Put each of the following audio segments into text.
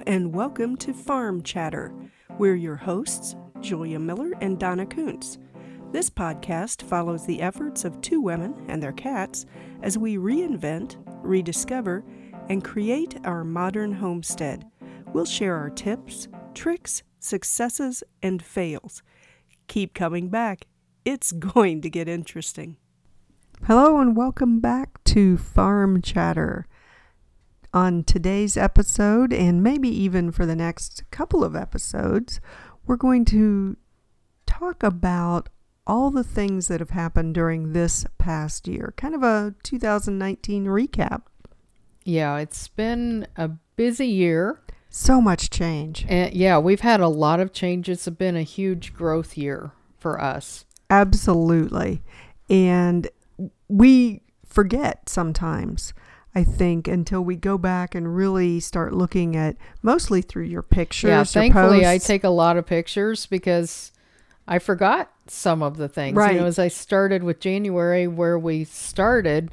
and welcome to Farm Chatter. We're your hosts, Julia Miller and Donna Kuntz. This podcast follows the efforts of two women and their cats as we reinvent, rediscover, and create our modern homestead. We'll share our tips, tricks, successes, and fails. Keep coming back. It's going to get interesting. Hello and welcome back to Farm Chatter. On today's episode, and maybe even for the next couple of episodes, we're going to talk about all the things that have happened during this past year. Kind of a 2019 recap. Yeah, it's been a busy year. So much change. And yeah, we've had a lot of changes. It's been a huge growth year for us. Absolutely. And we forget sometimes, I think, until we go back and really start looking at, mostly through your pictures, Yeah, thankfully your I posts. take a lot of pictures because I forgot some of the things. Right. You know, as I started with January where we started,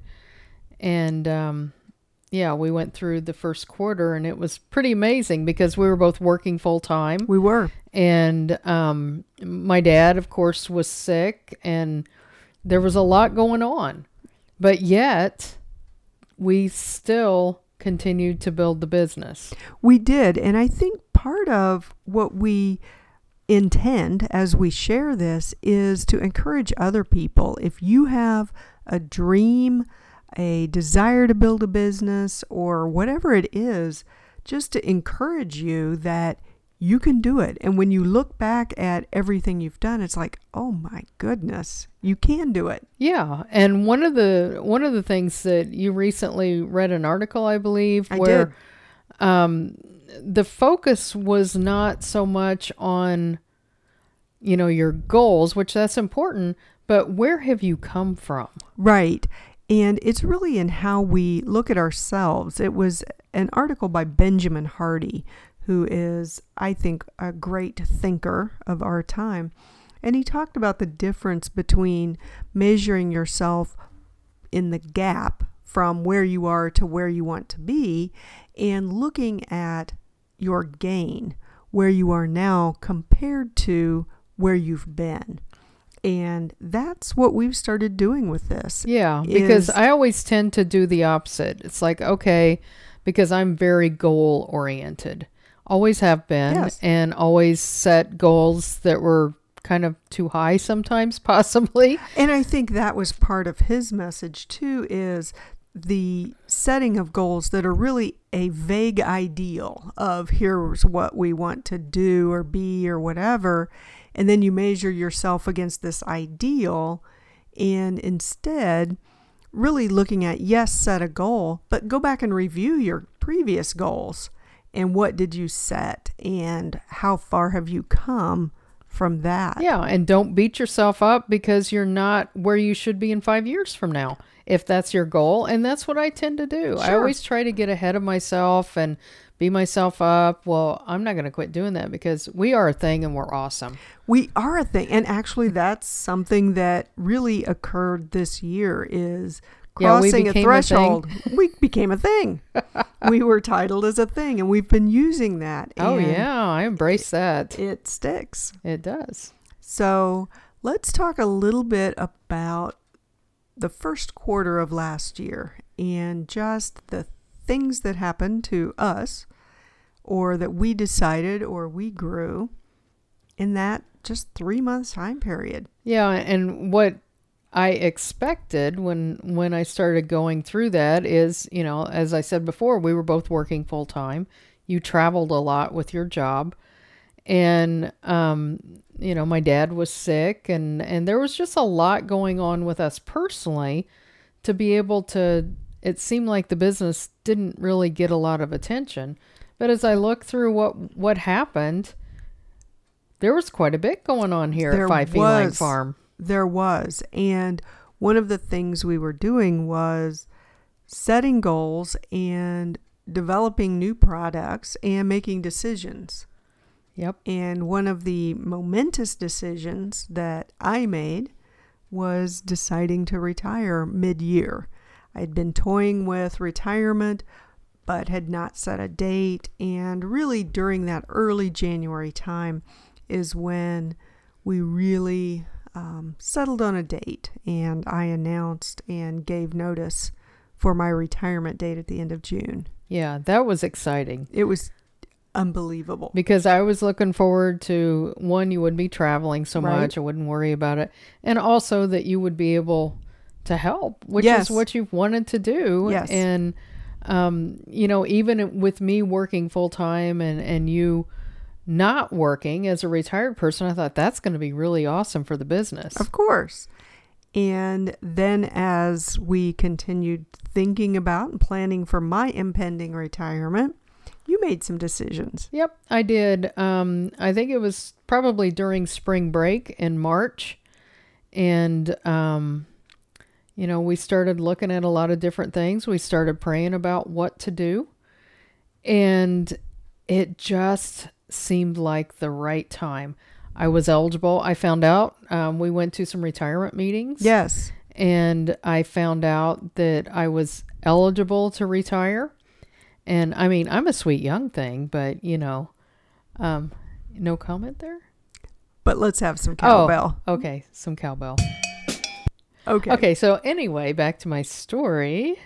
and yeah, we went through the first quarter and it was pretty amazing because we were both working full time. We were. And my dad, of course, was sick and there was a lot going on. But yet, we still continued to build the business. We did. And I think part of what we intend as we share this is to encourage other people. If you have a dream, a desire to build a business, or whatever it is, just to encourage you that you can do it. And when you look back at everything you've done, it's like, oh my goodness, you can do it. Yeah, and one of the things that you recently read an article, I believe, where the focus was not so much on, you know, your goals, which that's important, but where have you come from? Right. And it's really in how we look at ourselves. It was an article by Benjamin Hardy, who is, I think, a great thinker of our time. And he talked about the difference between measuring yourself in the gap from where you are to where you want to be and looking at your gain, where you are now compared to where you've been. And that's what we've started doing with this. Yeah, because I always tend to do the opposite. It's like, okay, because I'm very goal oriented. Always have been, Yes. and always set goals that were kind of too high sometimes, possibly. And I think that was part of his message too, is the setting of goals that are really a vague ideal of here's what we want to do or be or whatever. And then you measure yourself against this ideal, and instead really looking at, yes, set a goal, but go back and review your previous goals. And what did you set? And how far have you come from that? Yeah, and don't beat yourself up because you're not where you should be in 5 years from now, if that's your goal. And that's what I tend to do. Sure. I always try to get ahead of myself and beat myself up. Well, I'm not going to quit doing that because we are a thing and we're awesome. We are a thing. And actually, that's something that really occurred this year is crossing a threshold. We became a thing. We were titled as a thing, and we've been using that. Oh, yeah. I embrace that. It sticks. It does. So let's talk a little bit about the first quarter of last year and just the things that happened to us or that we decided or we grew in that just 3 months time period. Yeah. And what I expected when I started going through that is, you know, as I said before, we were both working full time. You traveled a lot with your job. And, you know, my dad was sick and there was just a lot going on with us personally to be able to, it seemed like the business didn't really get a lot of attention. But as I look through what happened, there was quite a bit going on here at Five Feline Farm. There was. And one of the things we were doing was setting goals and developing new products and making decisions. Yep. And one of the momentous decisions that I made was deciding to retire mid-year. I'd been toying with retirement but had not set a date. And really during that early January time is when we really settled on a date, and I announced and gave notice for my retirement date at the end of June. Yeah, that was exciting. It was unbelievable. Because I was looking forward to, one, you wouldn't be traveling so Right. much, I wouldn't worry about it. And also that you would be able to help, which Yes. is what you've wanted to do. Yes. And, even with me working full time and you not working as a retired person, I thought that's going to be really awesome for the business. Of course. And then as we continued thinking about and planning for my impending retirement, you made some decisions. Yep, I did. I think it was probably during spring break in March. And, we started looking at a lot of different things. We started praying about what to do. And it just seemed like the right time. I was eligible. I found out, we went to some retirement meetings. Yes. And I found out that I was eligible to retire. And I mean, I'm a sweet young thing, but no comment there. But let's have some cowbell. Oh, okay. Some cowbell. Okay. Okay. So anyway, back to my story.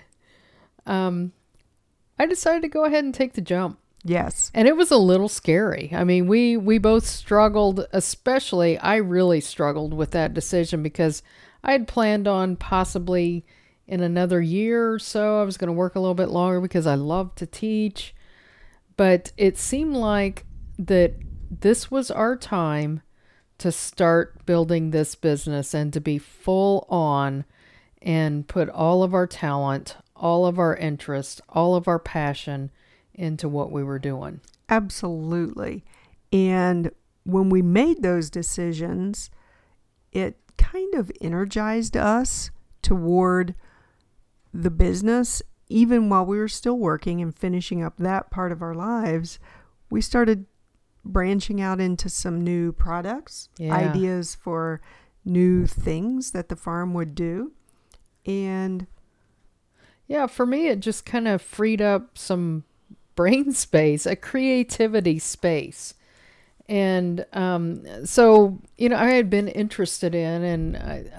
I decided to go ahead and take the jump. Yes. And it was a little scary. I mean, we both struggled, especially I really struggled with that decision because I had planned on possibly in another year or so, I was going to work a little bit longer because I love to teach. But it seemed like that this was our time to start building this business and to be full on and put all of our talent, all of our interest, all of our passion into what we were doing. Absolutely. And when we made those decisions, it kind of energized us toward the business. Even while we were still working and finishing up that part of our lives, we started branching out into some new products, ideas for new things that the farm would do. And yeah, for me, it just kind of freed up some brain space, a creativity space. And so, I had been interested in, and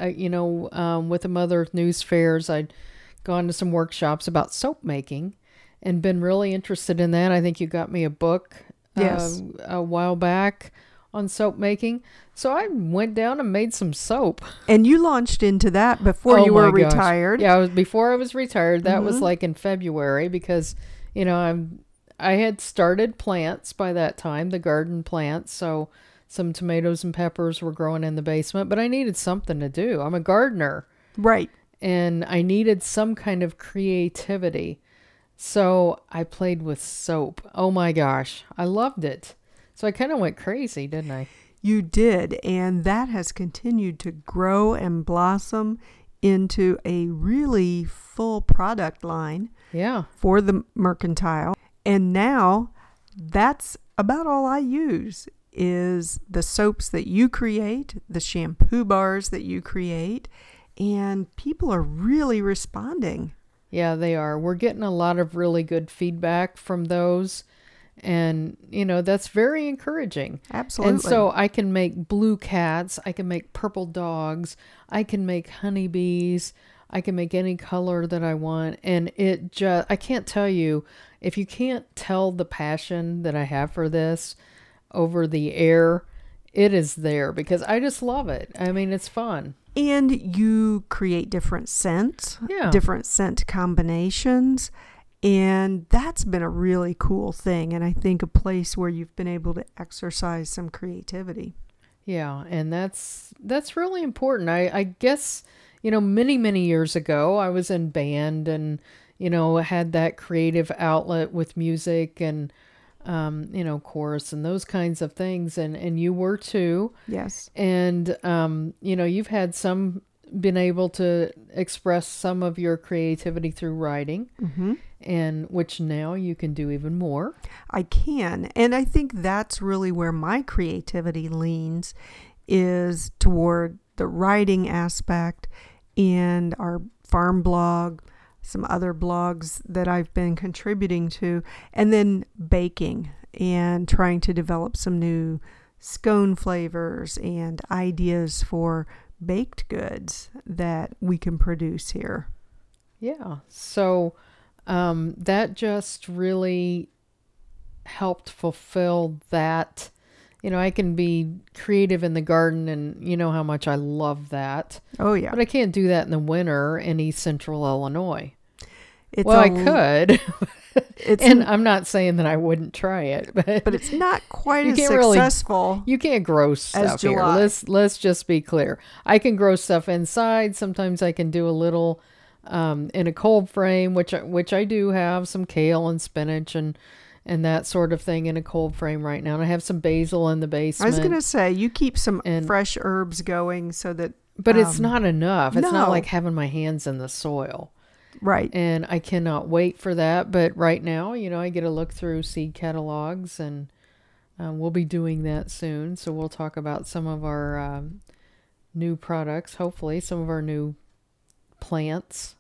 I with the Mother Earth News fairs, I'd gone to some workshops about soap making and been really interested in that. I think you got me a book a while back on soap making. So I went down and made some soap. And you launched into that before you were retired. Yeah, before I was retired. That was like in February because, I had started plants by that time, the garden plants. So some tomatoes and peppers were growing in the basement, but I needed something to do. I'm a gardener. Right. And I needed some kind of creativity. So I played with soap. Oh my gosh. I loved it. So I kind of went crazy, didn't I? You did. And that has continued to grow and blossom into a really full product line for the mercantile. And now that's about all I use is the soaps that you create, the shampoo bars that you create, and people are really responding. Yeah, they are. We're getting a lot of really good feedback from those. And, that's very encouraging. Absolutely. And so I can make blue cats. I can make purple dogs. I can make honeybees. I can make any color that I want. And I can't tell you, if you can't tell the passion that I have for this over the air, it is there because I just love it. I mean, it's fun. And you create different scents, different scent combinations. And that's been a really cool thing. And I think a place where you've been able to exercise some creativity. Yeah. And that's really important. I guess, many, many years ago, I was in band and, had that creative outlet with music and, chorus and those kinds of things. And you were too. Yes. And, you've had been able to express some of your creativity through writing, and which now you can do even more. I can. And I think that's really where my creativity leans, is toward the writing aspect and our farm blog, some other blogs that I've been contributing to, and then baking and trying to develop some new scone flavors and ideas for baked goods that we can produce here. Yeah. So that just really helped fulfill that. I can be creative in the garden, and you know how much I love that. Oh, yeah. But I can't do that in the winter in East Central Illinois. I could. And I'm not saying that I wouldn't try it, but it's not quite as successful. You can't grow stuff here. Let's just be clear. I can grow stuff inside. Sometimes I can do a little in a cold frame, which I do have some kale and spinach and that sort of thing in a cold frame right now. And I have some basil in the basement. I was going to say, you keep some fresh herbs going so that... But it's not enough. It's not like having my hands in the soil. Right. And I cannot wait for that. But right now, I get to look through seed catalogs, and we'll be doing that soon. So we'll talk about some of our new products, hopefully, some of our new plants.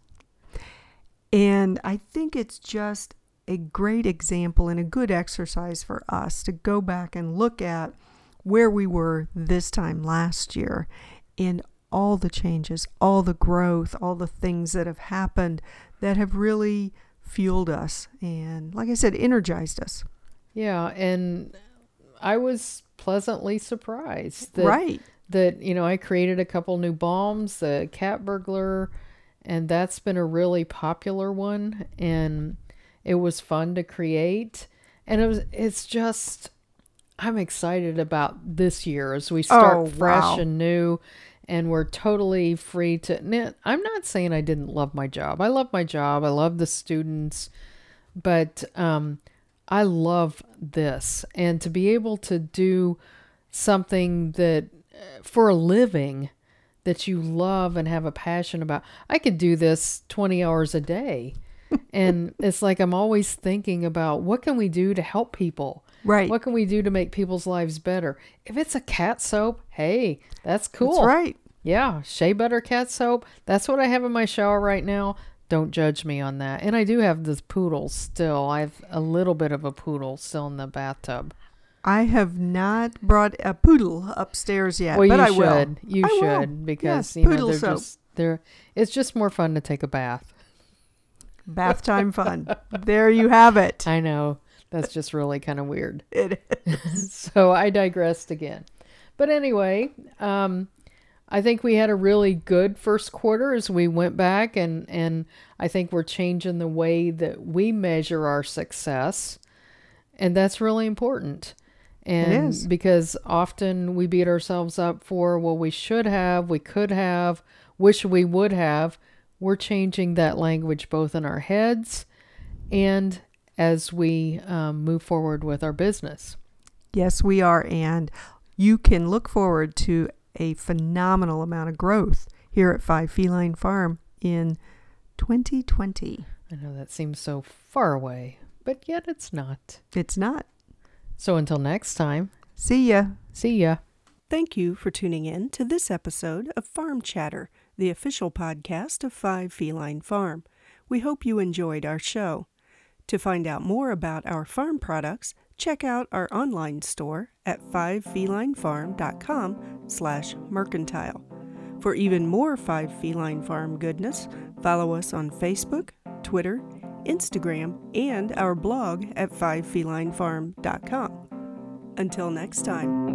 And I think it's just a great example and a good exercise for us to go back and look at where we were this time last year and all the changes, all the growth, all the things that have happened that have really fueled us and, like I said, energized us. Yeah, and I was pleasantly surprised that, right. that I created a couple new balms, the cat burglar, and that's been a really popular one, and it was fun to create. And it's just, I'm excited about this year as we start fresh and new. And we're totally free to... I'm not saying I didn't love my job. I love my job. I love the students. But I love this. And to be able to do something that for a living that you love and have a passion about. I could do this 20 hours a day. And it's like I'm always thinking about what can we do to help people? Right. What can we do to make people's lives better? If it's a cat soap, hey, that's cool. That's right. Yeah, shea butter cat soap. That's what I have in my shower right now. Don't judge me on that. And I do have this poodle still. I have a little bit of a poodle still in the bathtub. I have not brought a poodle upstairs yet, but I will. You should yes, because it's just more fun to take a bath. Bath time fun. There you have it. I know. That's just really kind of weird. It is. So I digressed again. But anyway, I think we had a really good first quarter as we went back, and I think we're changing the way that we measure our success. And that's really important. And it is. Because often we beat ourselves up for, well, we should have, we could have, wish we would have. We're changing that language both in our heads and as we move forward with our business. Yes, we are. And you can look forward to a phenomenal amount of growth here at 5 Feline Farm in 2020. I know that seems so far away, but yet it's not. It's not. So until next time. See ya. See ya. Thank you for tuning in to this episode of Farm Chatter, the official podcast of 5 Feline Farm. We hope you enjoyed our show. To find out more about our farm products, check out our online store at 5felinefarm.com/mercantile. For even more 5 Feline Farm goodness, follow us on Facebook, Twitter, Instagram, and our blog at 5felinefarm.com. Until next time.